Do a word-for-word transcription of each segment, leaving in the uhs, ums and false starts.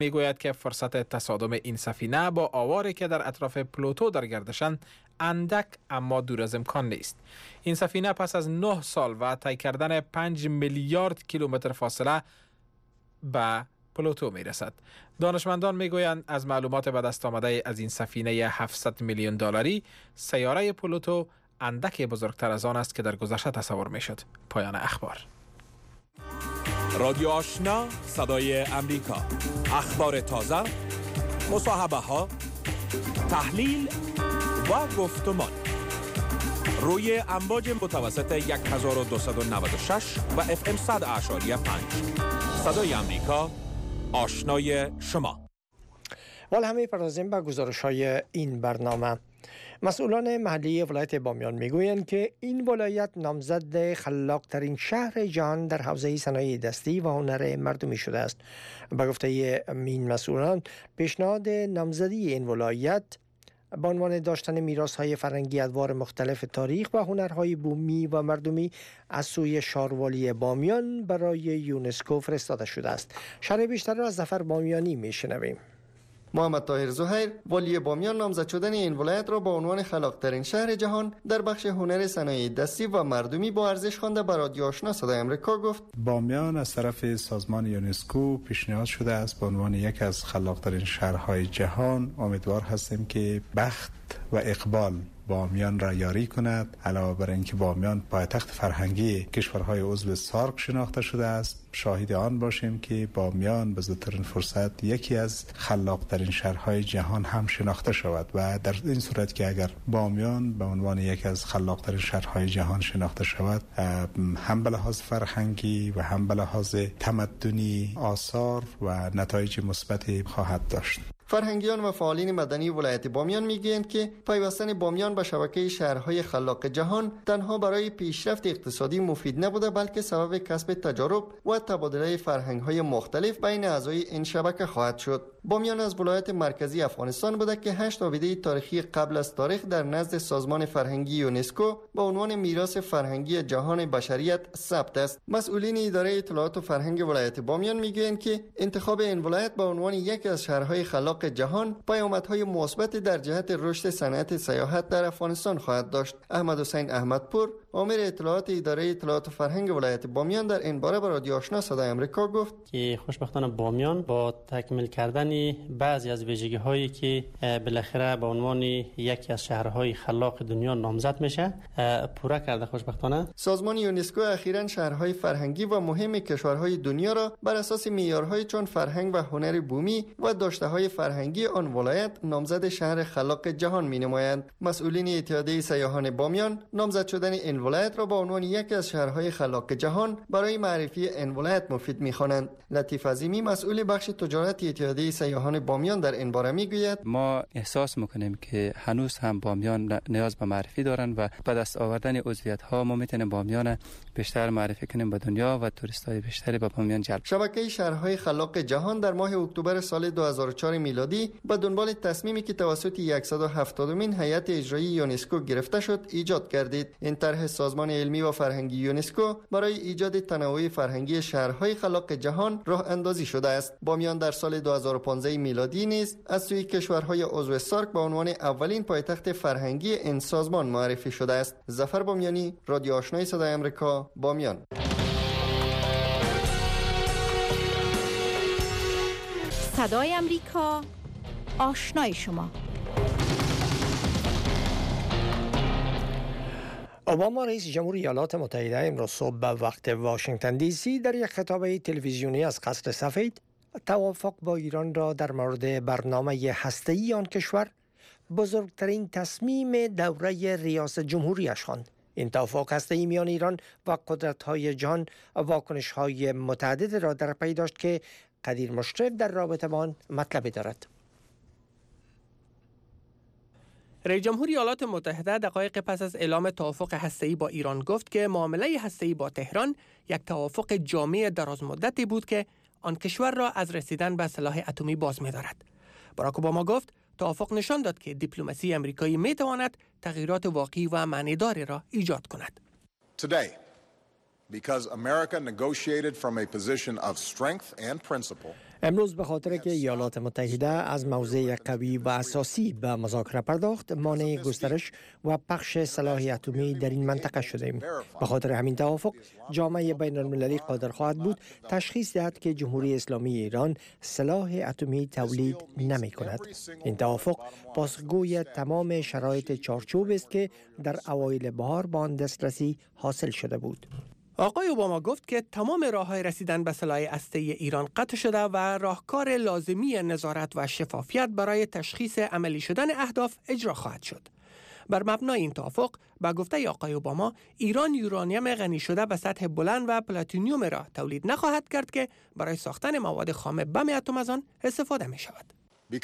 میگوید که فرصت تصادم این سفینه با آواری که در اطراف پلوتو در گردشند اندک اما دور از امکان نیست. این سفینه پس از نه سال و طی کردن پنج میلیارد کیلومتر فاصله به پلوتو می رسد. دانشمندان می گویند از معلومات به دست آمده از این سفینه هفتصد میلیون دلاری سیاره پلوتو اندک بزرگتر از آن است که در گذشته تصور می شد. پایان اخبار. رادیو آشنا، صدای امریکا. اخبار تازه، مصاحبه ها، تحلیل و گفتمان روی امواج متوسط هزار و دویست و نود و شش و اف ام صد اعشاری پنج. صدای امریکا، آشنای شما. وال همه پردازیم به گزارش های این برنامه. مسئولان محلی ولایت بامیان میگویند که این ولایت نامزد خلاق ترین شهر جهان در حوزه صنایع دستی و هنر مردمی شده است. به گفته این مسئولان، پیشنهاد نامزدی این ولایت به عنوان داشتن میراث‌های فرهنگی ادوار مختلف تاریخ و هنرهای بومی و مردمی از سوی شاروالی بامیان برای یونسکو فرستاده شده است. شرح بیشتر را از ظفر بامیانی میشنویم. محمد طاهر زهیر، والی بامیان، نامزد شدن این ولایت را با عنوان خلاق‌ترین شهر جهان در بخش هنر صنایع دستی و مردمی با ارزش خوانده به رادیو آشنا صدای امریکا گفت: بامیان از طرف سازمان یونسکو پیشنهاد شده است به عنوان یک از خلاق‌ترین شهرهای جهان. امیدوار هستیم که بخت و اقبال بامیان را یاری کند. علاوه بر اینکه بامیان پایتخت فرهنگی کشورهای عضو سارک شناخته شده است، شاهد آن باشیم که بامیان به زودترین فرصت یکی از خلاق‌ترین شهرهای جهان هم شناخته شود و در این صورت که اگر بامیان به عنوان یکی از خلاق‌ترین شهرهای جهان شناخته شود، هم به لحاظ فرهنگی و هم به لحاظ تمدنی آثار و نتایج مثبتی خواهد داشت. فرهنگیان و فعالین مدنی ولایت بامیان میگویند که پیوستن بامیان به شبکه شهرهای خلاق جهان تنها برای پیشرفت اقتصادی مفید نبوده، بلکه سبب کسب تجارب و تبادله فرهنگ‌های مختلف بین اعضای این شبکه خواهد شد. بامیان از ولایت مرکزی افغانستان بوده که هشت آبیده تاریخی قبل از تاریخ در نزد سازمان فرهنگی یونسکو به عنوان میراث فرهنگی جهان بشریت ثبت است. مسئولین اداره اطلاعات و فرهنگ ولایت بامیان میگویند که انتخاب این ولایت به عنوان یکی از شهرهای خلاق جهان پیامدهای مثبت در جهت رشد صنعت سیاحت در افغانستان خواهد داشت. احمد حسین احمدپور، آمر اطلاعات اداره اطلاعات و فرهنگ ولایت بامیان، در این باره به رادیو آشنا صدای امریکا گفت که خوشبختانه بامیان با تکمیل کردن بعضی از ویژگی هایی که بالاخره به عنوان یکی از شهرهای خلاق دنیا نامزد میشه پورا کرده. خوشبختانه سازمان یونسکو اخیراً شهرهای فرهنگی و مهم کشورهای دنیا را بر اساس معیارهای چون فرهنگ و هنر بومی و داشته‌های فرهنگی آن ولایت نامزد شهر خلاق جهان می‌نمایند. مسئولین اتحادیه سیاحان بامیان نامزد شدن این ولایت را با عنوان یکی از شهرهای خلاق جهان برای معرفی این ولایت مفید می‌خوانند. لطیف عظیمی، مسئول بخش تجارت اتحادیه سیاحان بامیان، در این باره میگوید: ما احساس میکنیم که هنوز هم بامیان نیاز به معرفی دارند و به دست آوردن عضویت ها ما میتونیم بامیان بیشتر معرفی کنیم به دنیا و توریستای بیشتری به بامیان جلب. شبکه شهرهای خلاق جهان در ماه اکتبر سال دو هزار و چهار میلادی به دنبال تصمیمی که توسط صد و هفتادمین هیئت اجرایی یونسکو گرفته شد ایجاد گردید. این طرح سازمان علمی و فرهنگی یونسکو برای ایجاد تنوع فرهنگی شهرهای خلاق جهان راه اندازی شده است. بامیان در سال دو هزار و پانزده میلادی نیز از سوی کشورهای عضو سارک به عنوان اولین پایتخت فرهنگی این سازمان معرفی شده است. ظفر بامیانی، رادیو آشنای صدای آمریکا، بامیان. صدای آمریکا، آشنای شما. اوباما رئیس جمهور ایالات متحده امروز صبح به وقت واشنگتن دی سی در یک خطاب تلویزیونی از قصر سفید توافق با ایران را در مورد برنامه هسته‌ای آن کشور بزرگترین تصمیم دوره ریاست جمهوریش خواند. این توافق هسته‌ای میان ایران و قدرت‌های جهان واکنش‌های متعدد را در پی داشت که قدیر مشرف در رابطه با آن مطلبی دارد. رئیس جمهور ایالات متحده دقایق پس از اعلام توافق هسته‌ای با ایران گفت که معامله هسته‌ای با تهران یک توافق جامع درازمدتی بود که آن کشور را از رسیدن به سلاح اتمی باز می‌دارد. باراک اوباما گفت توافق نشان داد که دیپلماسی امریکایی می‌تواند تغییرات واقعی و معنیداری را ایجاد کند. Today, because America negotiated from a position of strength and principle. امروز به خاطر که ایالات متحده از موضع قوی و اساسی به مذاکره پرداخت، مانع گسترش و پخش سلاح اتمی در این منطقه شدیم. به خاطر همین توافق، جامعه بین المللی قادر خواهد بود تشخیص دهد که جمهوری اسلامی ایران سلاح اتمی تولید نمی کند. این توافق پاسخگوی تمام شرایط چارچوب است که در اوایل بهار با آن دسترسی حاصل شده بود. آقای اوباما گفت که تمام راه‌های رسیدن به سلاح هسته‌ای ایران قطع شده و راهکار لازمی نظارت و شفافیت برای تشخیص عملی شدن اهداف اجرا خواهد شد. بر مبنای این توافق، با گفته آقای اوباما، ایران یورانیم غنی شده به سطح بلند و پلاتینیوم را تولید نخواهد کرد که برای ساختن مواد خام بم اتم از آن استفاده می شود.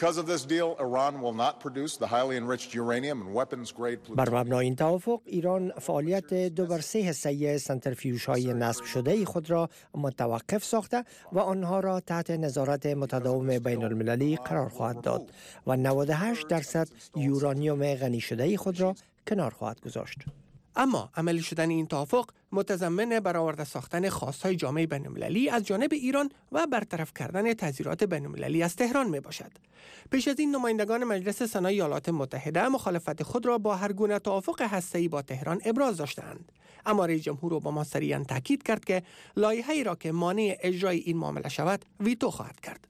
بر مبنای این توافق، ایران فعالیت دو بر سه حصه سنتریفیوژهای نصب شده خود را متوقف ساخته و آنها را تحت نظارت متداوم بین المللی قرار خواهد داد و نود و هشت درصد یورانیم غنی شده خود را کنار خواهد گذاشت. اما عملی شدن این توافق متضمن برآورده ساختن خواستهای جامعه بین‌المللی از جانب ایران و برطرف کردن تحذیرات بین‌المللی از تهران می باشد. پیش از این نمایندگان مجلس سنای ایالات متحده مخالفت خود را با هر گونه توافق هسته‌ای با تهران ابراز داشتند. اما رئیس جمهور اوباما صریحاً تاکید کرد که لایحه‌ای را که مانع اجرای این معامله شود ویتو خواهد کرد.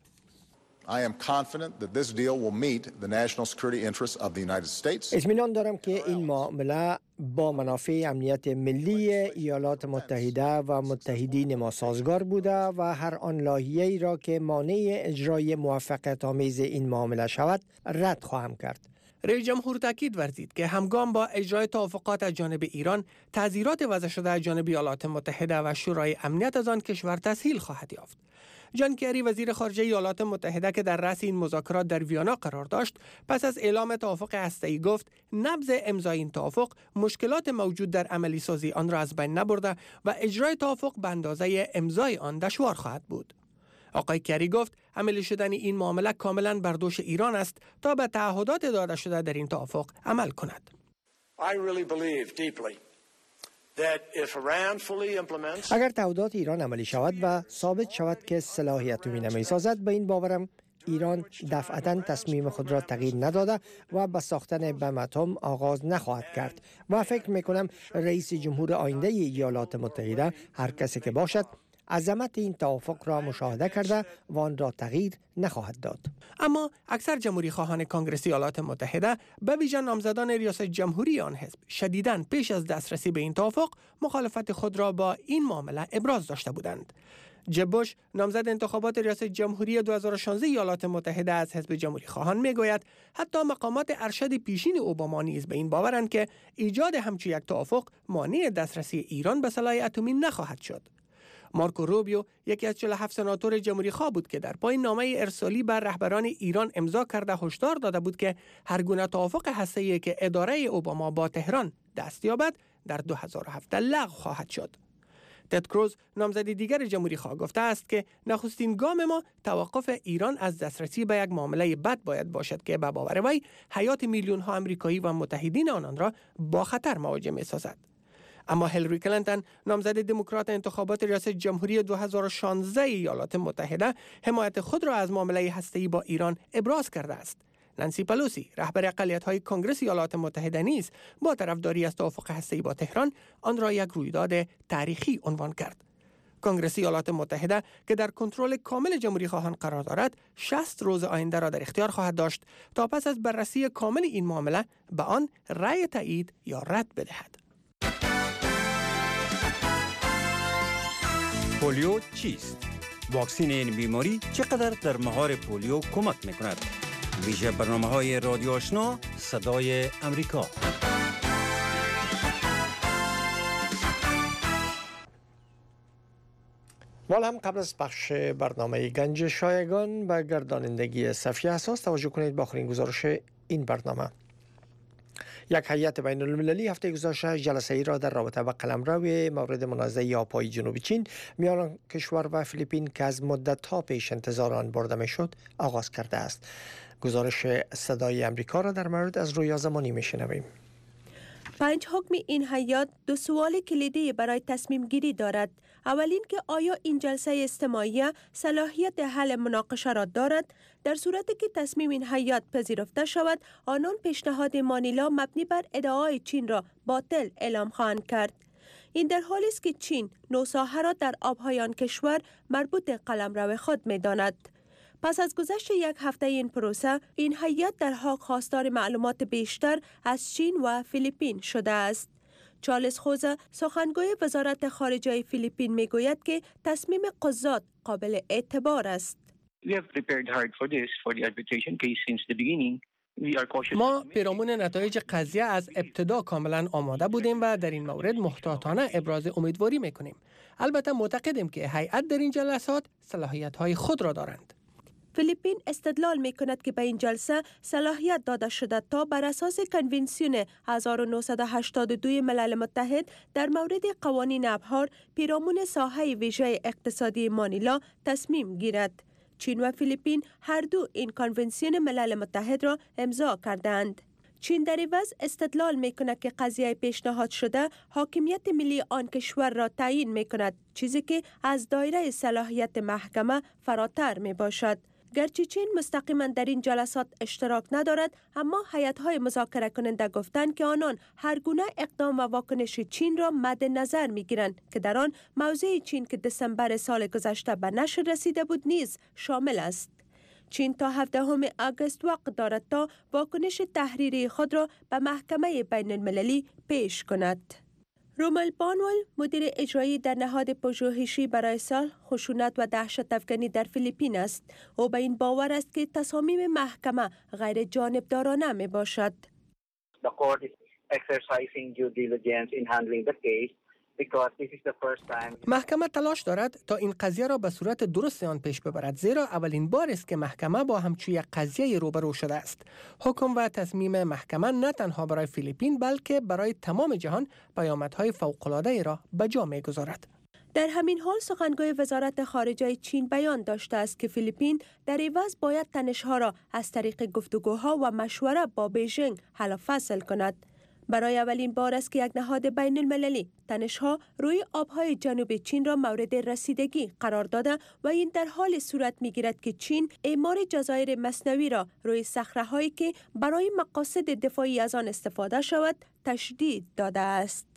I am confident that this deal will meet the national security interests of the United States. اطمینان دارم که این معامله با منافع امنیت ملی ایالات متحده و متحدین ما سازگار بوده و هر آن لایحه‌ای را که مانع اجرای موافقت آمیز این معامله شود رد خواهم کرد. رئیس جمهور تاکید ورزید که همگام با اجرای توافقات از جانب ایران، تحذیرات وضع شده از جانب ایالات متحده و شورای امنیت از آن کشور تسهیل خواهد یافت. جان کری وزیر خارجه ایالات متحده که در رأس این مذاکرات در ویانا قرار داشت، پس از اعلام توافق هسته‌ای گفت نبض امضای این توافق مشکلات موجود در عملی سازی آن را از بین نبرده و اجرای توافق به اندازه امضای آن دشوار خواهد بود. آقای کری گفت عملی شدن این معامله کاملا بر دوش ایران است تا به تعهدات داده شده در این توافق عمل کند. I really believe deeply that if Iran fully implements اگر تعهدات ایران عملی شود و ثابت شود که سلاح اتمی نمی سازد، به این باورم ایران دفعتاً تصمیم خود را تغییر نداده و به ساختن بم اتم آغاز نخواهد کرد و فکر میکنم رئیس جمهور آینده ایالات متحده هر کسی که باشد عظمت این توافق را مشاهده کرده و آن را تغییر نخواهد داد. اما اکثر جمهوری خواهان کنگره ایالات متحده به ویژه نامزدان ریاست جمهوری آن حزب شدیداً پیش از دسترسی به این توافق مخالفت خود را با این معامله ابراز داشته بودند. جب بوش نامزد انتخابات ریاست جمهوری دو هزار و شانزده ایالات متحده از حزب جمهوری خواهان میگوید حتی مقامات ارشد پیشین اوباما نیز به این باورند که ایجاد همچین یک توافق مانع دسترسی ایران به سلاح اتمی نخواهد شد. مارکو روبیو یکی از چهل و هفت سناتور جمهوری خواه بود که در پایان نامه ارسالی بر رهبران ایران امضا کرده هشدار داده بود که هر گونه توافق هسته‌ای که اداره اوباما با تهران دست یابد در دو هزار و هفده لغو خواهد شد. تد کروز نامزد دیگر جمهوری خواه گفته است که نخستین گام ما توقف ایران از دسترسی به یک معامله بد باید باشد که به باور وی حیات میلیون ها آمریکایی و متحدین آنان را با خطر مواجه می‌سازد. اما هیلاری کلینتون نامزد دموکرات انتخابات ریاست جمهوری دو هزار و شانزده ایالات متحده حمایت خود را از معامله هسته‌ای با ایران ابراز کرده است. نانسی پلوسی رهبر اقلیت‌های کنگره ایالات متحده نیز با طرفداری از توافق هسته‌ای با تهران آن را یک رویداد تاریخی عنوان کرد. کنگره ایالات متحده که در کنترل کامل جمهوری خواهان قرار دارد، شصت روز آینده را در اختیار خواهد داشت تا پس از بررسی کامل این معامله به آن رأی تایید یا رد بدهد. پولیو چیست؟ واکسین این بیماری چقدر در مهار پولیو کمک میکند؟ ویژه برنامه های رادیو آشنا صدای امریکا. والا هم قبل از پخش برنامه گنج شایگان به گردانندگی صفحه اساس توجه کنید به آخرین گزارش این برنامه. یک هیئت بین المللی هفته گذشته جلسه ای را در رابطه با قلمرو مورد منازعه آبهای جنوبی چین میان کشور و فیلیپین که از مدت‌ها پیش انتظار آن برده میشد آغاز کرده است. گزارش صدای امریکا را در مورد از رویا زمانی میشنویم. پنج حکم این هیئت دو سوال کلیدی برای تصمیم گیری دارد. اولین که آیا این جلسه استماعیه صلاحیت حل مناقشه را دارد؟ در صورتی که تصمیم این هیئت پذیرفته شود، آنان پیشنهاد مانیلا مبنی بر ادعای چین را باطل اعلام خواهند کرد. این در حالی است که چین نوساحه را در آبهای آن کشور مربوط قلمرو خود می داند. پس از گذشت یک هفته این پروسه، این هیئت در حال خواستار معلومات بیشتر از چین و فیلیپین شده است. چارلز خوزه، سخنگوی وزارت خارجه فیلیپین، می گوید که تصمیم قضات قابل اعتبار است. ما پیرامون نتایج قضیه از ابتدا کاملا آماده بودیم و در این مورد محتاطانه ابراز امیدواری میکنیم. البته معتقدیم که هیئت در این جلسات صلاحیت‌های خود را دارند. فیلیپین استدلال می کند که به این جلسه صلاحیت داده شده تا بر اساس کنونسیون هزار و نهصد و هشتاد و دو ملل متحد در مورد قوانین ابحار پیرامون ساحه ویژه اقتصادی مانیلا تصمیم گیرد. چین و فیلیپین هر دو این کنونسیون ملل متحد را امضا کردند. چین در عوض استدلال می کند که قضیه پیشنهاد شده حاکمیت ملی آن کشور را تعیین می کند، چیزی که از دایره صلاحیت محکمه فراتر می باشد. گرچه چین مستقیما در این جلسات اشتراک ندارد، اما هیئت‌های مذاکره کننده گفتند که آنان هر گونه اقدام و واکنش چین را مد نظر می‌گیرند که در آن موضع چین که دسامبر سال گذشته به نشر رسیده بود نیز شامل است. چین تا هفدهم آگوست وقت دارد تا واکنش تحریری خود را به محکمه بین المللی پیش کند. رومل بانول، مدیر اجرایی در نهاد پژوهشی برای صلح، خشونت و دهشت افکنی در فیلیپین است. او به این باور است که تصامیم محکمه غیر جانبدارانه می باشد. The court is exercising due diligence in handling the case because this is the first time. محکمه تلاش دارد تا این قضیه را به صورت درست آن پیش ببرد، زیرا اولین بار است که محکمه با همچون یک قضیه روبرو شده است. حکم و تصمیم محکمه نه تنها برای فیلیپین بلکه برای تمام جهان پیامدهای فوق‌العاده را به جا می‌گذارد. در همین حال سخنگوی وزارت خارجه چین بیان داشته است که فیلیپین در عوض باید تنش‌ها را از طریق گفتگوها و مشوره با بیژینگ حل و فصل کند. برای اولین بار است که یک نهاد بین المللی تنش‌ها روی آبهای جنوب چین را مورد رسیدگی قرار داده و این در حال صورت می‌گیرد که چین اعمار جزایر مصنوی را روی صخره‌هایی که برای مقاصد دفاعی از آن استفاده شود تشدید داده است.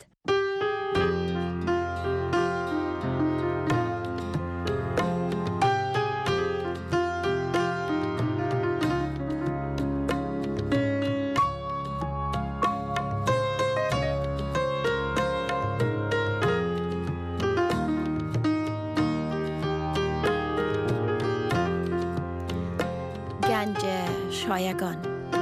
گنج شایگان.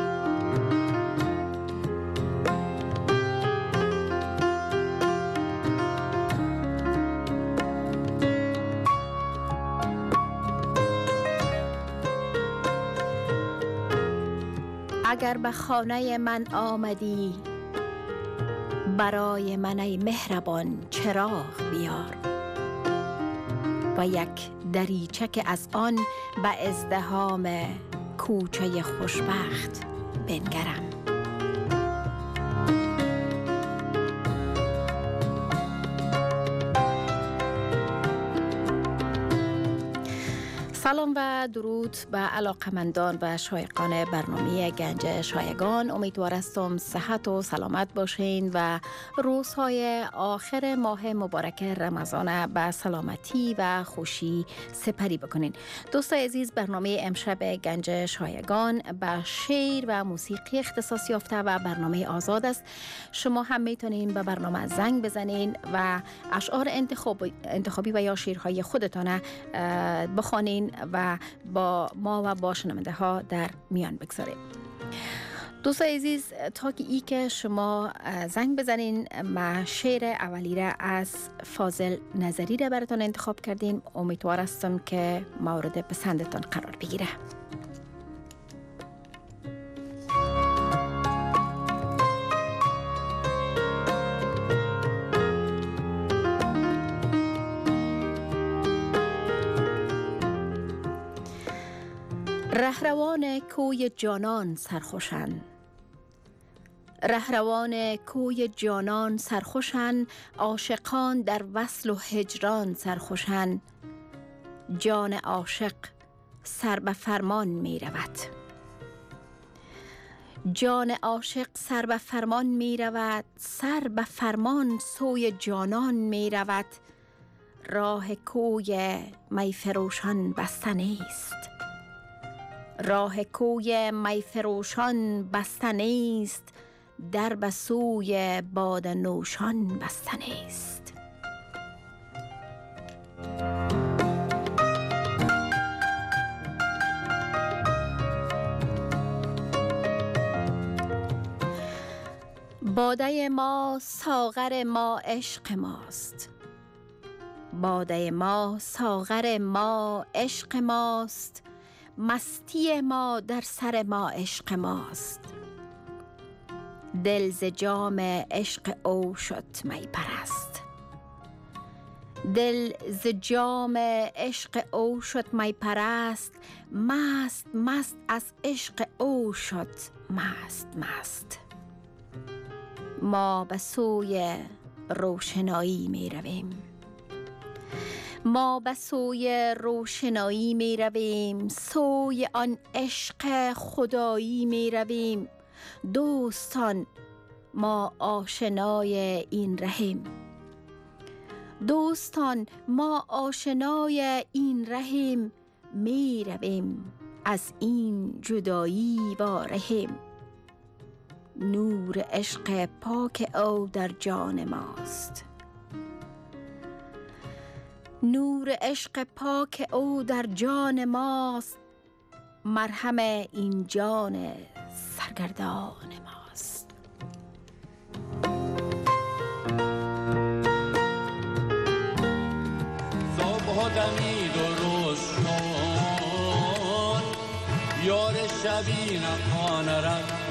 اگر به خانه من آمدی، برای من ای مهربان چراغ بیار و یک دریچه که از آن به ازدحام کوچه خوشبخت بنگرم. سلام و درود به علاقمندان و شایقان برنامه گنج شایگان. امیدوار هستم صحت و سلامت باشین و روزهای آخر ماه مبارک رمضان به سلامتی و خوشی سپری بکنین. دوستای عزیز، برنامه امشب گنج شایگان به شعر و موسیقی اختصاص یافته و برنامه آزاد است. شما هم میتونین به برنامه زنگ بزنین و اشعار انتخابی, انتخابی و یا شعرهای خودتان بخوانین و با ما و با شنونده ها در میان بگذارید. دوستای عزیز، تا که ای که شما زنگ بزنین، ما شعر اولی را از فاضل نظری را براتون انتخاب کردیم. امیدوار هستم که مورد پسندتان قرار بگیره. رهروان کوی جانان سرخوشند، رهروان کوی جانان سرخوشن، عاشقان در وصل و هجران سرخوشن. جان عاشق سر به فرمان می رود، جان عاشق سر به فرمان می رود، سر به فرمان سوی جانان می رود. راه کوی می فروشان بسته نیست، راه کوی می فروشان بسته نیست، در به سوی باده نوشان بسته نیست. باده ما ساغر ما عشق ماست، باده ما ساغر ما عشق ماست، مستی ما در سر ما عشق ماست. دل ز جام عشق او شد می پرست، دل ز جام عشق او شد می پرست. مست مست از عشق او شد مست مست. ما به سوی روشنایی می رویم، ما به سوی روشنایی می رویم، سوی آن عشق خدایی می رویم. دوستان ما آشنای این رهیم، دوستان ما آشنای این رهیم. می رویم از این جدایی وارهیم. نور عشق پاک او در جان ماست، نور عشق پاک او در جان ماست. مرهم این جان سرگردان ماست. صبح دمید و روز شد، یار شبی نخانه رفت.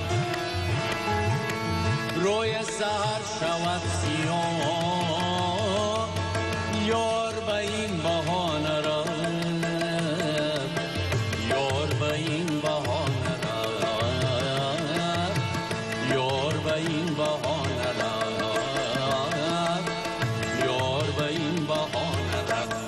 روی سهر شود سیاه، یار به این بهانه رفت، یار به این بهانه رفت، یار به این بهانه رفت، یار به این بهانه رفت.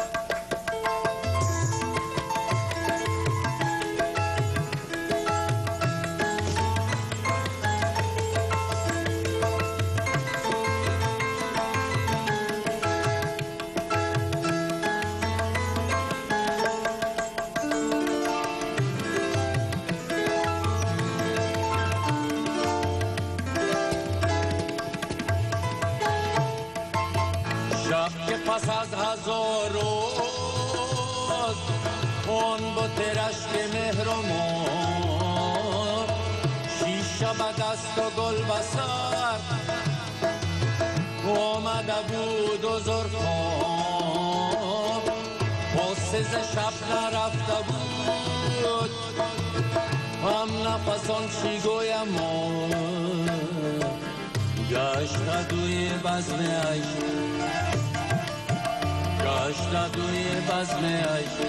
پس از هزار روز اون بت رشک مهر و مار، شیشه به دست و گل بسر آمده بود و زرخار. حسز شب نرفته بود هم نفسان چی گویم گشت دوی بزم عشق، گشت دوی بزم عشق.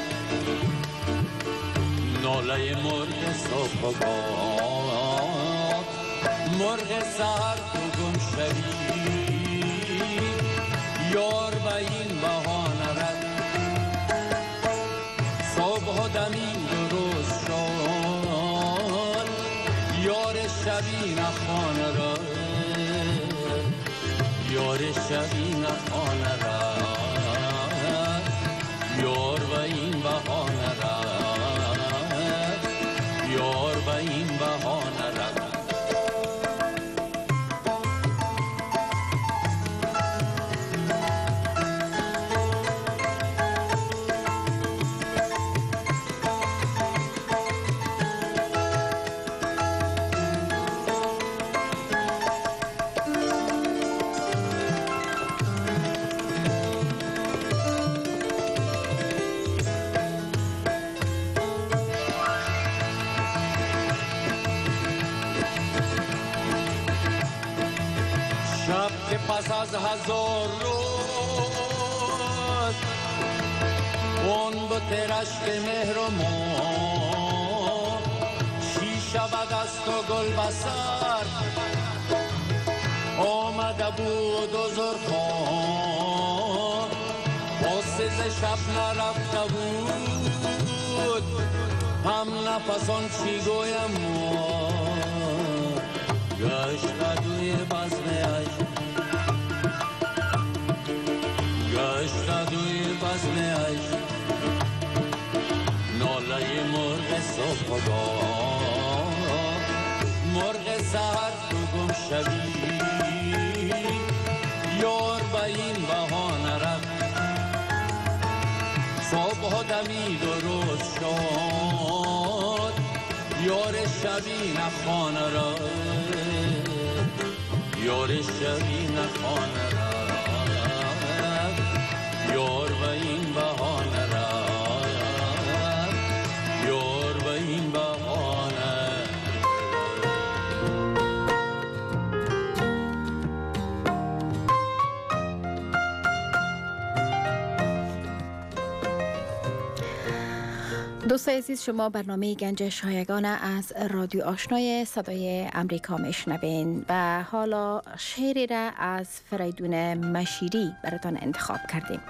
ناله مرغ صبح و باد، مرغ سهر تو گم شوی، یار به این بهانه رفت. صبح و دمید و روز شد، یار شبی نخانه رفت، یار شبی نخانه رفت، یار به این بهانه رفت، یار به این بهانه رفت. شب که پس از هزار روز اون بت رشک مهر و مار، شیشه به دست و گل بسر آمده بود حضور خان حسیز شب نرفته بود هم نفسان چی گویم گشت دوی بزم عشق گشت دوی بزم عشق ناله مرغ صبحگاه مرغ سهر تو گم شوی یار به این بهانه رفت صبح دمید و روز شد یار شبی نخانه را یار شبی نخانه را یار به این بهانه را یار به این بهانه. دوستان عزیز، شما برنامه گنج شایگان از رادیو آشنای صدای امریکا میشنوین و حالا شعری را از فریدون مشیری براتان انتخاب کردیم.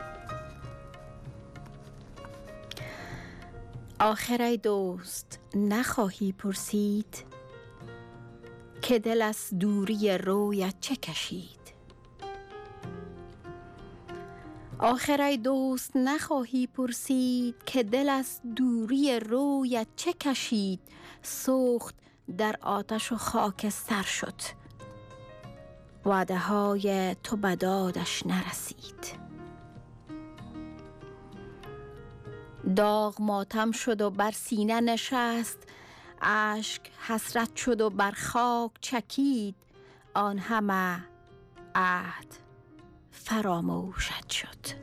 آخر ای دوست نخواهی پرسید که دل از دوری رویت چه کشید. آخر ای دوست نخواهی پرسید که دل از دوری رویت چه کشید. سوخت در آتش و خاکستر شد وعده های تو به دادش نرسید. داغ ماتم شد و بر سینه نشست اشک حسرت شد و بر خاک چکید. آن همه عهد فراموشت شد.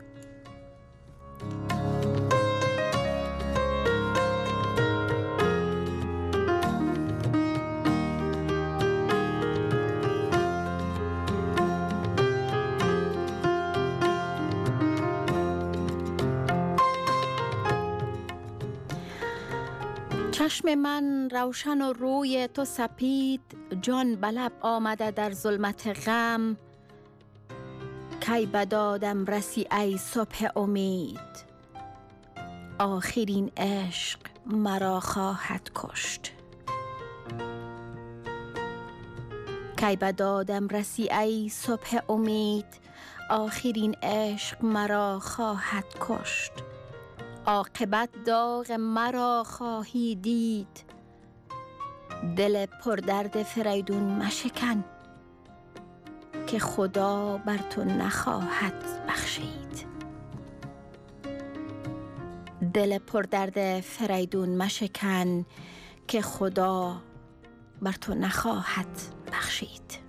چشم من روشن و روی تو سپید جان به لب آمده در ظلمت غم. کی به دادم رسی ای صبح امید آخرین عشق مرا خواهد کشت. کی به دادم رسی ای صبح امید آخرین عشق مرا خواهد کشت. عاقبت داغ مرا خواهی دید دل پردرد فریدون مشکن که خدا بر تو نخواهد بخشید. دل پردرد فریدون مشکن که خدا بر تو نخواهد بخشید.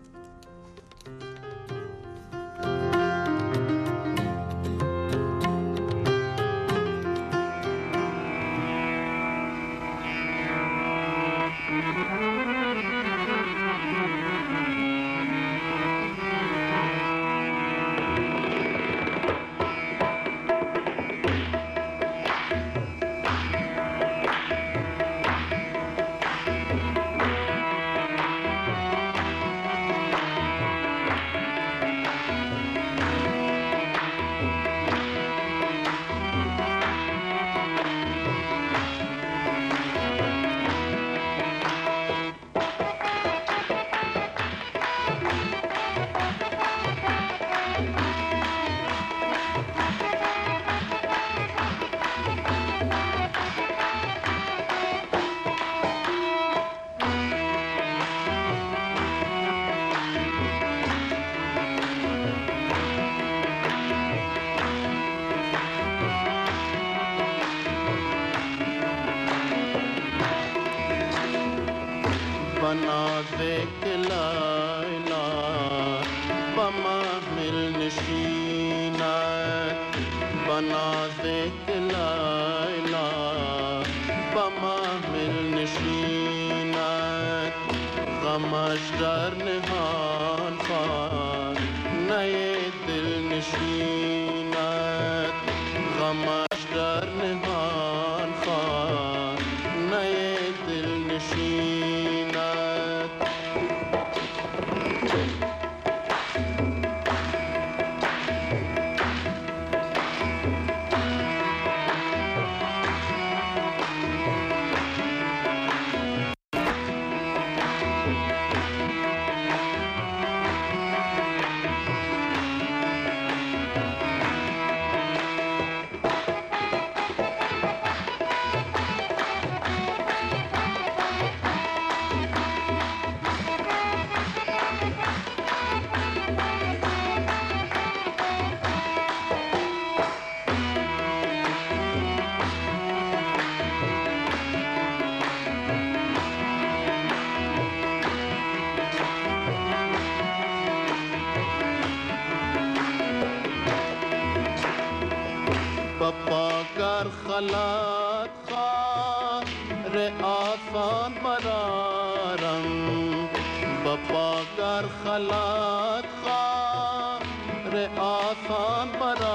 خلق خار آسان برارم بپا گر خلق خار آسان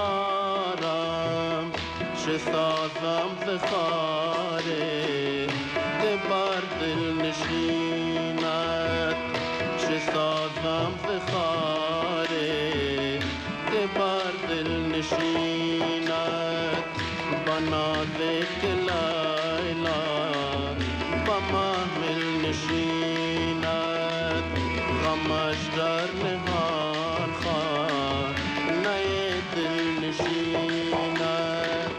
برارم چه سازم ز خاره که بر دل نشیند چه سازم ز خاره که بر دل نشیند بنازک لیلا با محمل نشیند غمش در نهان خواه نی دل نشیند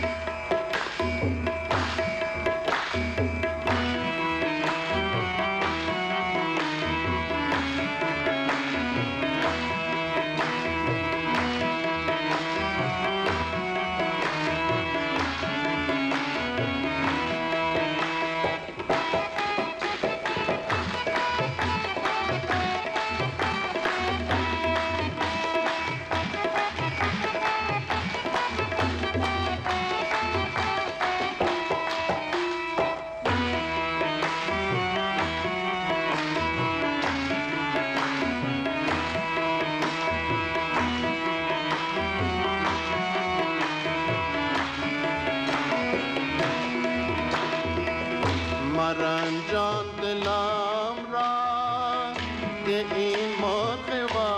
مرنجان دلم را که این مرغ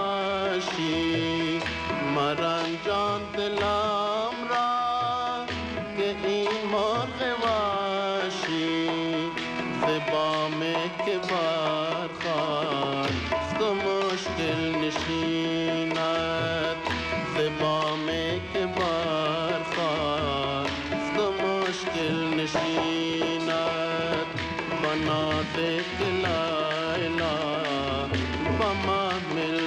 وحشی مرنجان دلم را که این مرغ وحشی ز بام که برخوان ست مشکل نشیند ز بام که برخوان ست مشکل نشیند بنازک لیلا با محمل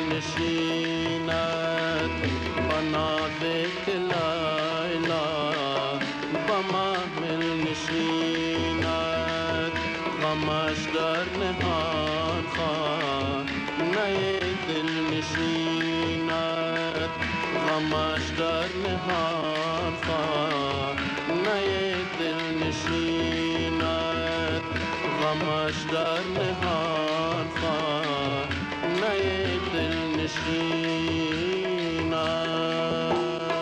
نشیند بنازک لیلا با محمل نشیند غمش در نهان خواه نی دل نشیند غمش در نهان خواه نی دل نشیند غمش در نهان خواه نی دل نشیند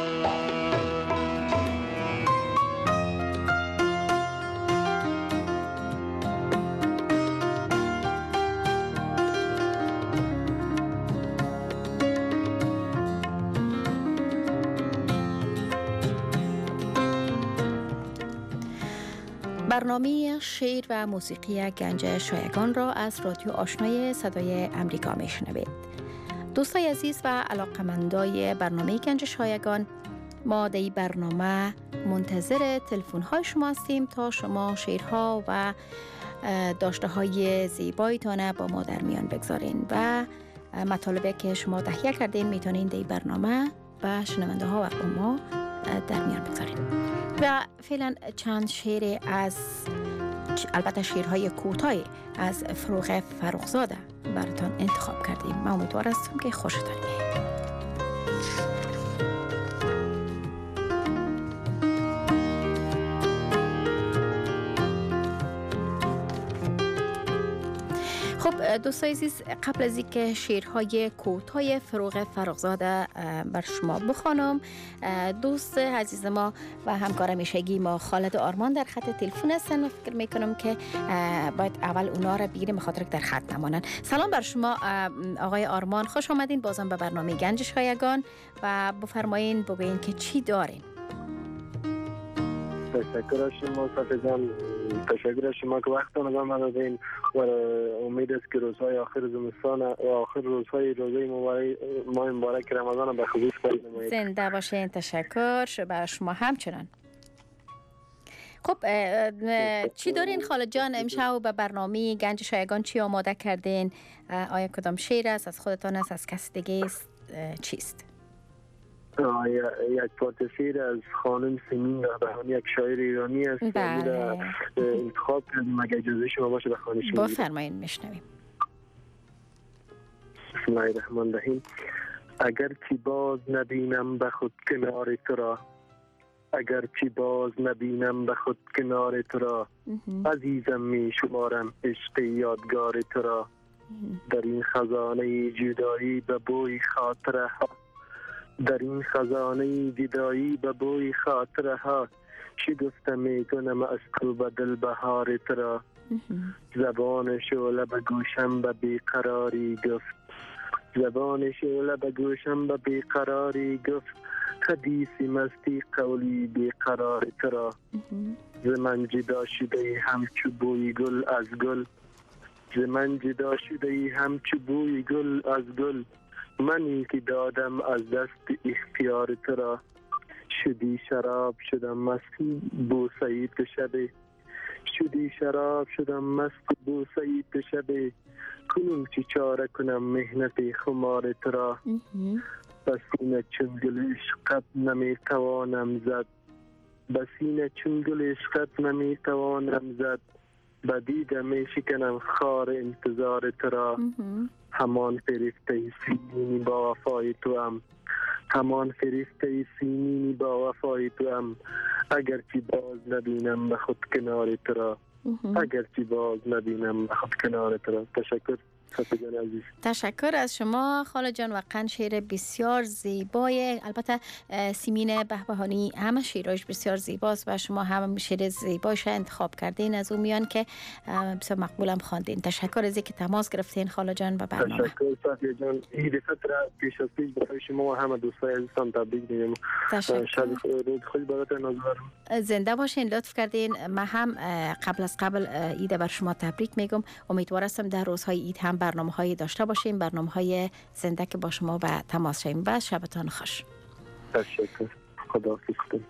برنامه شعر و موسیقی گنج شایگان را از رادیو آشنای صدای امریکا میشنوید. دوستای عزیز و علاقمندای برنامه گنج شایگان، ما در برنامه منتظر تلفن های شما هستیم تا شما شعرها و داشته های زیبایتان با ما در میان بگذارین و مطالبی که شما تهیه کردین میتونین در برنامه و شنونده ها و با ما در میان بگذارین. و فعلا چند شعر از البته شعرهای کوتاه از فروغ فرخزاده براتون انتخاب کردیم. من امیدوار هستم که خوشتون بیاید. خب دوستای عزیز، قبل از اینکه شعرهای کوتاه فروغ فرخزاده بر شما بخوانم، دوست عزیز ما و همکار همیشگی ما خالد آرمان در خط تلفن هستن و فکر میکنم که باید اول اونا را بگیریم به خاطر در خط نمانن. سلام بر شما آقای آرمان، خوش آمدین بازم به برنامه گنج شایگان و بفرمایین بگوین که چی دارین. تشکر از شما صفی جان، تشکر از شما که وقتتان به من دادین و امید است که روزهای آخر زمستان و آخر روزهای روزه ماه مبارک رمضان به خصوص کنید. زنده باشین. تشکر بر شما همچنان. خب چی دارین خالد جان امشب به برنامه گنج شایگان؟ چی آماده کردین؟ آیا کدام شعر است از خودتان است، از کس دیگه است، چیست؟ یک پارچه شعر از خانم سیمین بهبهانی، یک شاعر ایرانی است. بله. انتخاب کردیم، اگه اجازه شما باشه بخوانش میگیم. بفرمایید میشنویم. بسم الله الرحمن الرحیم. اگر چی باز نبینم به خود کنار تو را، اگر چی باز نبینم به خود کنار تو را. عزیزم می شمارم عشق یادگار تو را. در این خزانه جدایی به بوی خاطره ها، در این خزانه جدایی به بوی خاطره ها، شگفته می کنم از تو به دل بهار تو را. زبان شعله به گوشم به بیقراری گفت، زبان شعله به گوشم به بیقراری گفت، حدیثی مستی قولی بیقرار تو را. ز من جدا شده همچو بوی گل از گل، ز من جدا شده همچو بوی گل از گل، منی که دادم از دست اختیار تو را. شدی شراب شدم مست بوسه تو شبه، شدی شراب شدم مست بوسه تو شبه، کنون چی چاره کنم مهنت خمار تو را. بسینه چون گل عشقت نمی توانم زد، بسینه چون گل عشقت نمی توانم زد، بدید می شکنم خار انتظار تو را. همان فرشته سیمینی با وفای تو هم، همان فرشته سیمینی با وفای تو هم، اگرچه باز نبینم به خود کنار تو را. اگرچه باز نبینم به خود کنار تو را. تشکر خطیجان عزیز. تشکر از شما خاله جان. واقعا شعر بسیار زیبای. البته سیمین بهبهانی همه شعرش بسیار زیباست و شما هم شعر زیبایش انتخاب کردین، از اون میان که بسیار مقبولم خواندین. تشکر از اینکه تماس گرفتین خاله جان با برنامه. تشکر صافیه جان. عید فطر پیش از پیش برای شما و همه دوستای عزیزم تبریک میگم. تشکر. شب خوش براتون آرزو. زنده باشین. لطف کردین. من هم قبل از قبل عید بر شما تبریک میگم. امیدوار هستم در روزهای عید هم برنامه های داشته باشیم، برنامه های زنده که با شما به تماس شویم. بس شبتان خوش. تشکر. خدا حافظ.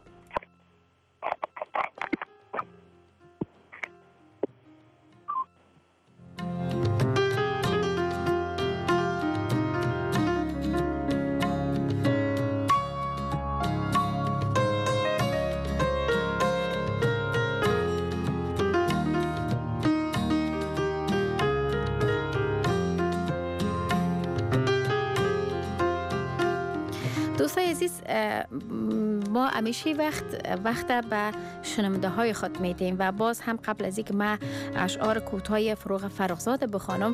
دوستای عزیز، ما همیشه وقت وقت به شنونده های خود میدیم و باز هم قبل از اینکه ما اشعار کوتاه فروغ فرخزاد بخوانم،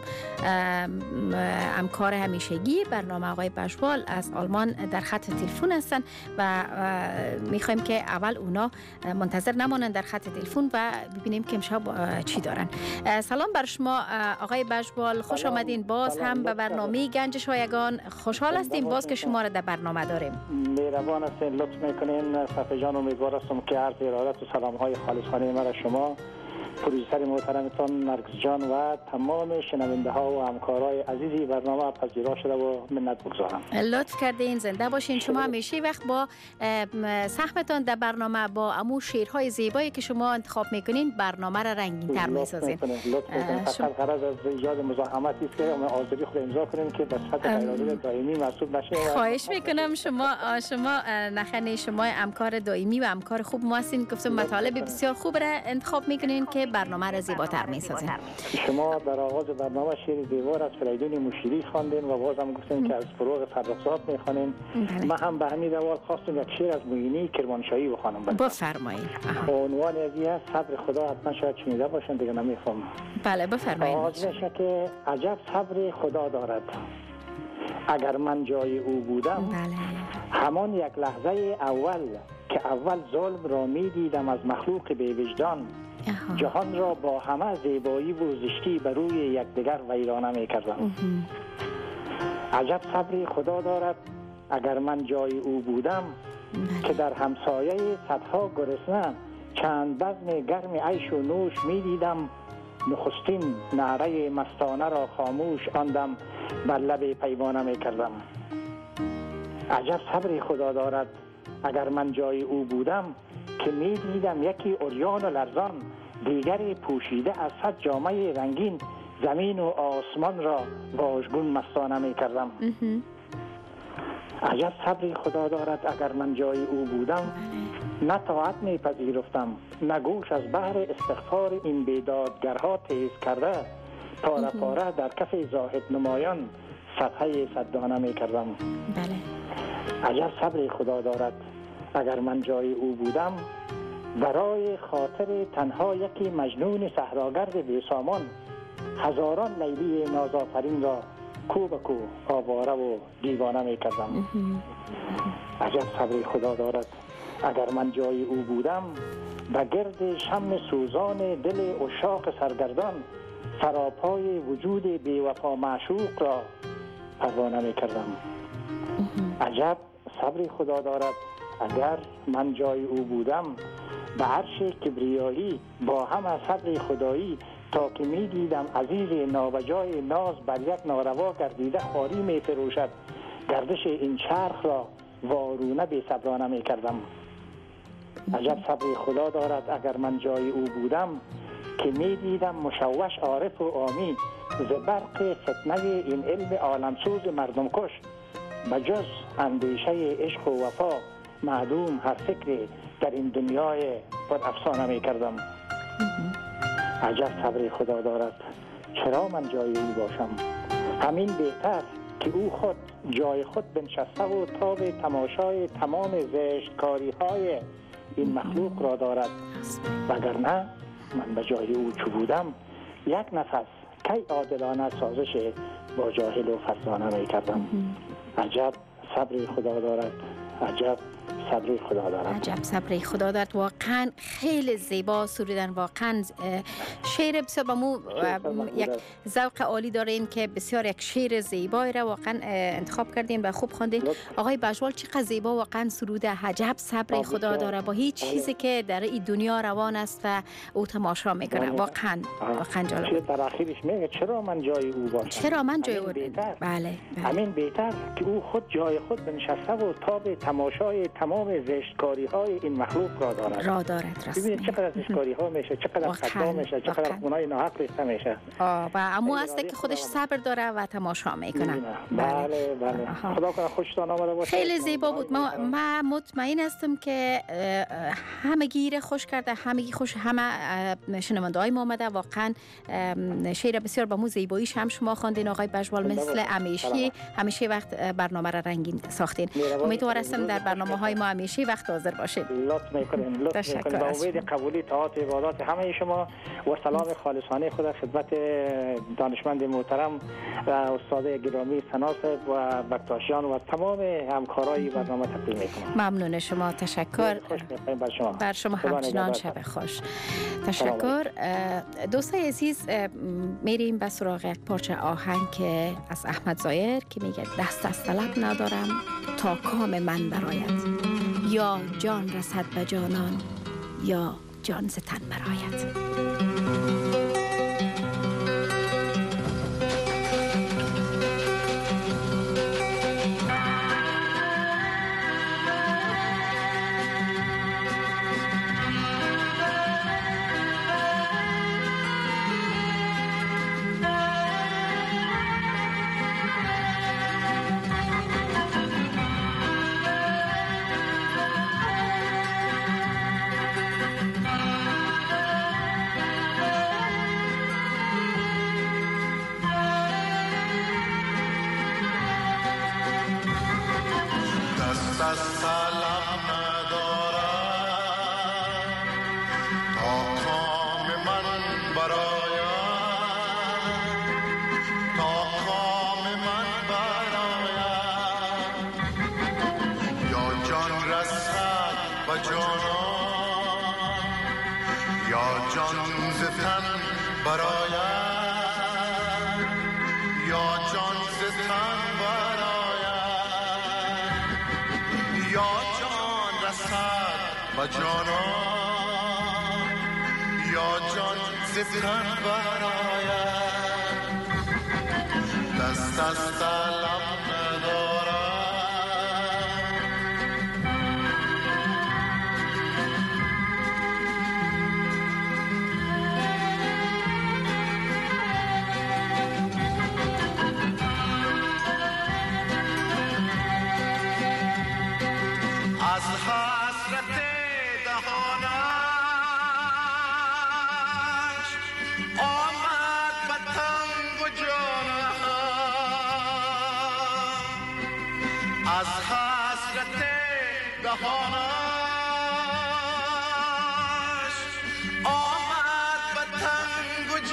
همکار همیشگی برنامه آقای بجوال از آلمان در خط تلفن هستن و میخوایم که اول اونا منتظر نمانند در خط تلفن و ببینیم که امشب چی دارن. سلام بر شما آقای بجوال، خوش آمدین باز هم به برنامه گنج شایگان. خوشحال هستیم باز که شما را در برنامه داریم. مهربان هستین، لطف میکنین. صفحه جان امیدوار هستم که عرض ارادت و سلام های خالصانه مرا شما، پروژیسر محترمتان نرگس جان و تمام شنونده ها و همکارای عزیزی برنامه پذیرا شده و منت بگذارم. لطف کردین، زنده باشین. شما همیشه وقت با سهمتان در برنامه با امو شعرهای زیبایی که شما انتخاب میکنین برنامه را رنگین تر میسازین. لطف کنین. فقط غرض از ایجاد مزاحمتی است که آذری خود امضا کنین که به سطح غیر دائمی محسوب نشه. خواهش میکنم. شما شما نخنه شما همکار دائمی و همکار خوب ما هستین. گفتم مطالب بسیار خوب را انتخاب میکنین که برنامه را زیباتر میسازین. شما در آغاز برنامه شعر دیوار از فریدون مشیری خواندین و باز هم گفتین که از فروغ فرخزاد میخوانین. من هم به همین روال خواستم یک شعر از معینی کرمانشاهی بخوانم. بفرمایید. عنوان ازی است صبر خدا. حتما شاید شنیده باشین دیگه نمیفهمم. بله بفرمایید. آغاز میشه که عجب صبر خدا دارد، اگر من جای او بودم. بله. همان یک لحظه اول که اول ظلم را میدیدم از مخلوق بی وجدان، جهان را با همه زیبایی و زشتی بر روی یکدیگر ویرانه می‌کردم. عجب صبری خدا دارد، اگر من جای او بودم که در همسایه صدها گرسنه چند بزم گرم عیش و نوش می‌دیدم، نخستین نعره مستانه را خاموش آندم بر لب پیمانه می‌کردم. عجب صبری خدا دارد، اگر من جای او بودم که می دیدم یکی عریان و لرزان، دیگری پوشیده از صد جامه رنگین زمین و آسمان را واژگون مستانه می کردم. عجب صبری خدا دارد، اگر من جای او بودم نه طاعت می پذیرفتم نه گوش از بحر استغفار این بیدادگرها تیز کرده، پاره پاره در کف زاهد نمایان صفحه صدانه می کردم. بله. عجب صبری خدا دارد، اگر من جای او بودم برای خاطر تنها یکی مجنون صحراگرد بیسامان هزاران لیلی نازآفرین را کو به کو آواره و دیوانه می کردم. عجب صبر خدا دارد. اگر من جای او بودم به گرد شمع سوزان دل عشاق سرگردان سراپای وجود بیوفا معشوق را پروانه می کردم. عجب صبر خدا دارد. اگر من جای او بودم به عرش کبریایی با هم از صبر خدایی تا که می دیدم عزیز نابجای ناز بر یک ناروا گردیده خواری می فروشد گردش این چرخ را وارونه بی صبرانه می کردم. عجب صبر خدا دارد. اگر من جای او بودم که می دیدم مشوش عارف و آمی ز برق فتنه این علم عالمسوز مردم کش بجز اندیشه عشق و وفا معدوم هر فکری در این دنیای پر افسانه می کردم. عجب صبر خدا دارد. چرا من جای او باشم؟ همین بهتر که او خود جای خود بنشسته و تاب تماشای تمام زشتکاری های این مخلوق را دارد. وگرنه من به جای او چو بودم یک نفس کی عادلانه سازش با جاهل و فرزانه می کردم. عجب صبر خدا دارد. عجب صبر خدا دارد. عجب صبر خدا دارد. واقعا خیلی زیبا سرودن. واقعا شعر بسیار با مو یک ذوق عالی دارین که بسیار یک شعر زیبایی را واقعا انتخاب کردین و خوب خواندین. آقای بجوال چقدر زیبا واقعا سروده. عجب صبر خدا داره با هیچ چیزی که در این دنیا روان است و او تماشا میکنه. واقعا واقعا جالب. در آخرش میگه چرا من جای او باشم؟ چرا من جای او؟ بله همین بهتر که او خود جای خود بنشسته و تاب تماشای تمام زشتکاری های این مخلوق را دارد. را دارد. ببینید چقدر زشتکاری ها میشه، چقدر خطا میشه، چقدر خونای ناحق ریخته میشه. آه و امو است که خودش صبر داره و تماشا میکنه. بله بله. خدا کنه خوشتان آمده باشه. خیلی زیبا بود. ما من مطمئن هستم که همه گیر خوش کرده، همگی خوش، همه شنونده های ما آمده. واقعا شعر بسیار با مو زیباییش هم شما خواندین آقای بجوال، مثل همیشه همیشه وقت برنامه را رنگین ساختین. امیدوار هستم در برنامه های ما همیشه وقت حاضر باشید. لطف میکنین. لطف میکنین. با امید قبولی طاعات عبادات همه شما و سلام خالصانه خدا خدمت دانشمند محترم و استاد گرامی سناسب و بکتاشیان و تمام همکارای برنامه تقدیم میکنم. ممنون شما. تشکر. بر شما. بر شما همچنان شب خوش. تشکر. دوستای عزیز میریم به سراغ یک پارچه آهنگ که از احمد ظاهر که میگه دست از طلب ندارم تا کام من برآید، یا جان رسد به جانان یا جان ز تن برآید. از حسرت جهانش آمد به تنگ و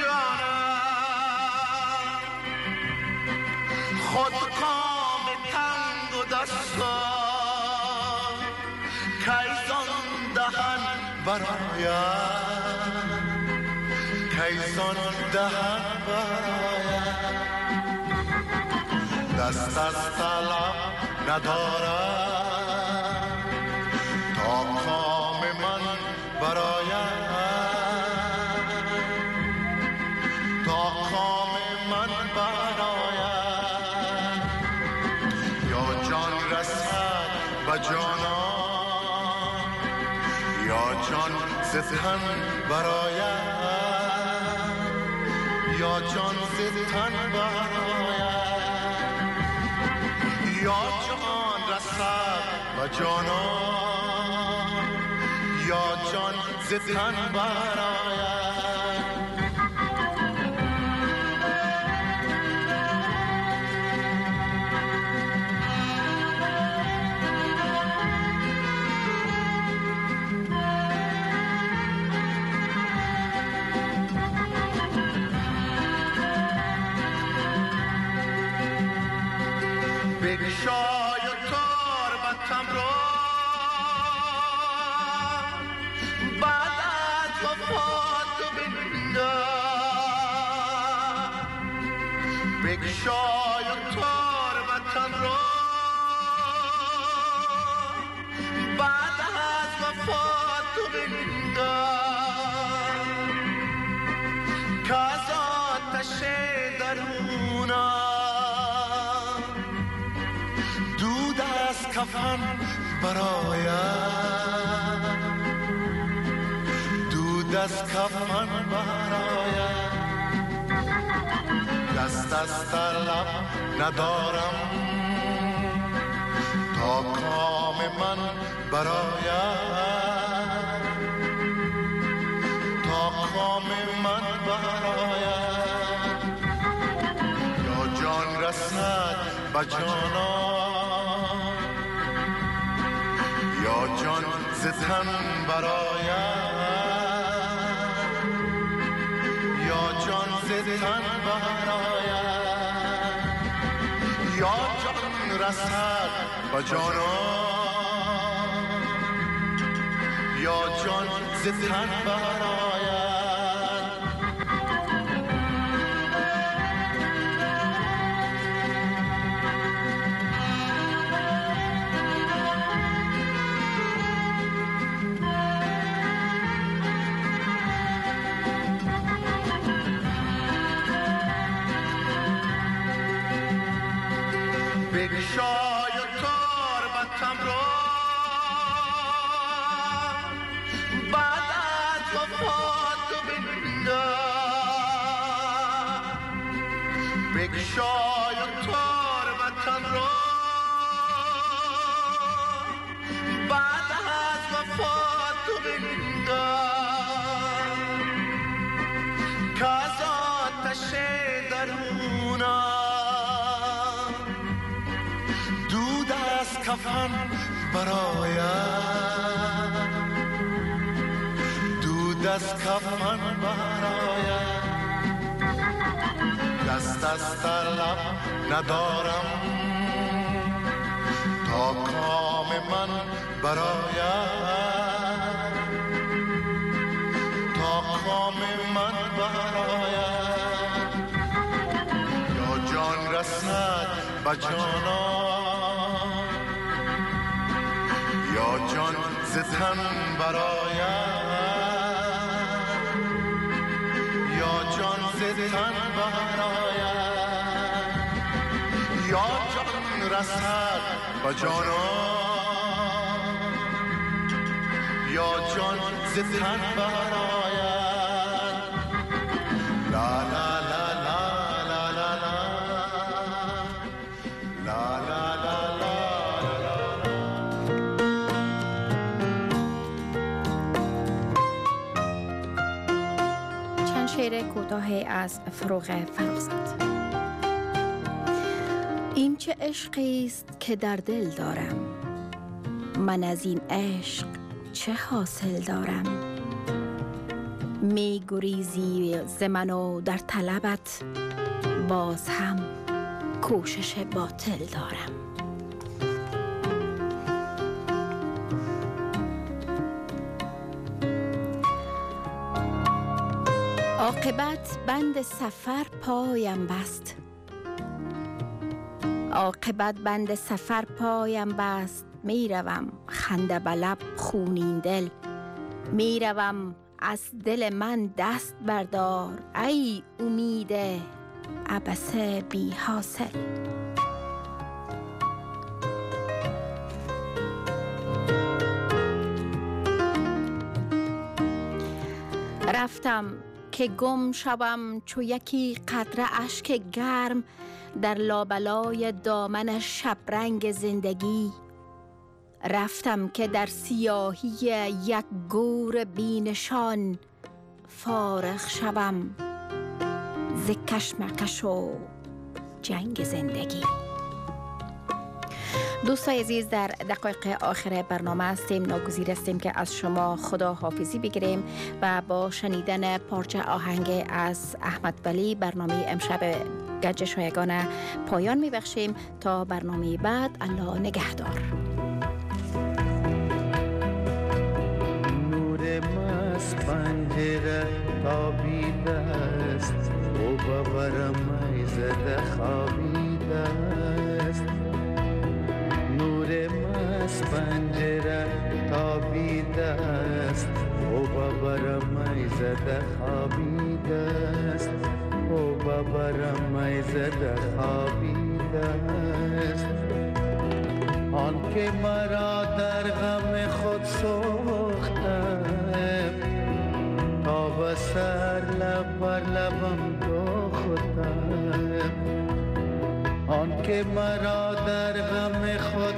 جانم خود کام تنگ و دستان کیزان دهن برایم کیزان دهن برایم دست از طلب ندارم تا کام من برایم تا کام من برایم یا جان رسد و جانان یا جان ز تن برایم یا جان ز تن برایم یا جان رسد و جانان یا جان ز تن برایم بگشای و تربتم را بعد از وفات و ببینم بگشای و تربتم را بعد از وفات و ببینم که از آتش درونم کفن برایم دود از کفن برایم دست از طلب ندارم تا کام من برایم تا کام من برایم یا جان رسد به جانان یا جان ز تن برایم یا جان ز تن برایم یا جان رسد به جانان یا جان ز تن برایم بگشای و تربتم را بعد از وفات و ببینم بگشای و تربتم را بعد از وفات و ببینم که از آتش درونم کفن برایم دود از کفن برایم دست از طلب ندارم تا کام من برایم تا کام من برایم یا جان رسد به جانان یا جان ز تن برایم یا جان ز تن برایم یا جان رسد به جانان یا جان ز تن برایم لا لا لا لا لا لا لا لا لا لا شعر کوتاهی از فروغ فرخزاد. این چه عشقی است که در دل دارم، من از این عشق چه حاصل دارم؟ می گریزی ز من و در طلبت باز هم کوشش باطل دارم. عاقبت بند سفر پایم بست، عاقبت بند سفر پایم بست، می روم خنده به لب خونین دل، می روم از دل من دست بردار ای امید عبث بی حاصل. رفتم که گم شوم چو یکی قطره اشک گرم در لابلای دامن شبرنگ زندگی. رفتم که در سیاهی یک گور بینشان فارغ شوم ز کشمکش و جنگ زندگی. دوستای عزیز، در دقایق آخر برنامه هستیم. ناگزیر هستیم که از شما خدا حافظی بگیریم و با شنیدن پارچه آهنگ از احمد ولی برنامه امشب گنج شایگان پایان میبخشیم. تا برنامه بعد، الله نگهدار. نور مست پنجره تابیده است و ببرم زده خوابیده است. نور مست پنجره تابیده است و ببرم زده خوابیده است و ببرم زده خوابیده است. آن که مرا در غم خود سوختم تا به سر لب بر لبم دوختم. آن که مرا در غم خود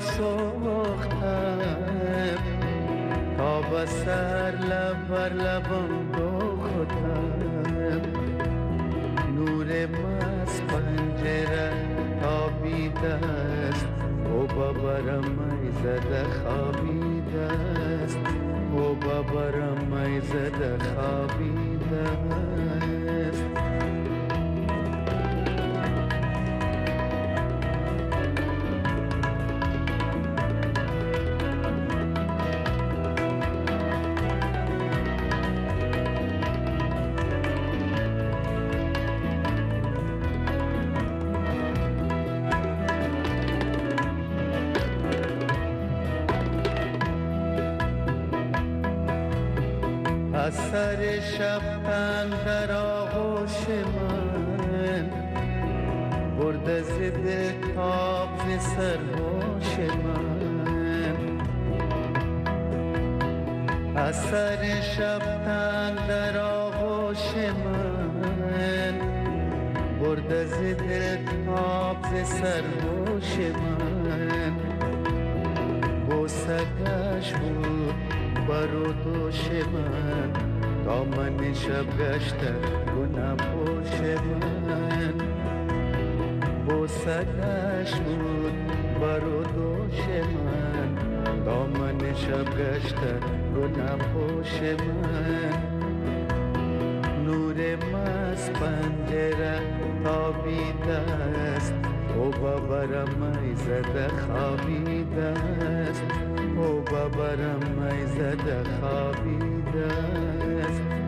سوختم تا به سر لب بر لبم دوختم. نور مست پنجره تابیده است و ببرم زده خوابیده است و ببرم زده خوابیده است. از سر شب تن در آغوش من برده زده تاب ز سرهوش من. از سر شب تن در آغوش من برده زده تاب ز سرهوش من. بوسگش بود برو دوش من دامن شب گشته گناه پوش من. بوسگش بود برو دوش من دامن شب گشته گناه پوش من. نور مست پنجره تابیده است و ببرم زده خوابیده است و ببرم زده خوابیده است.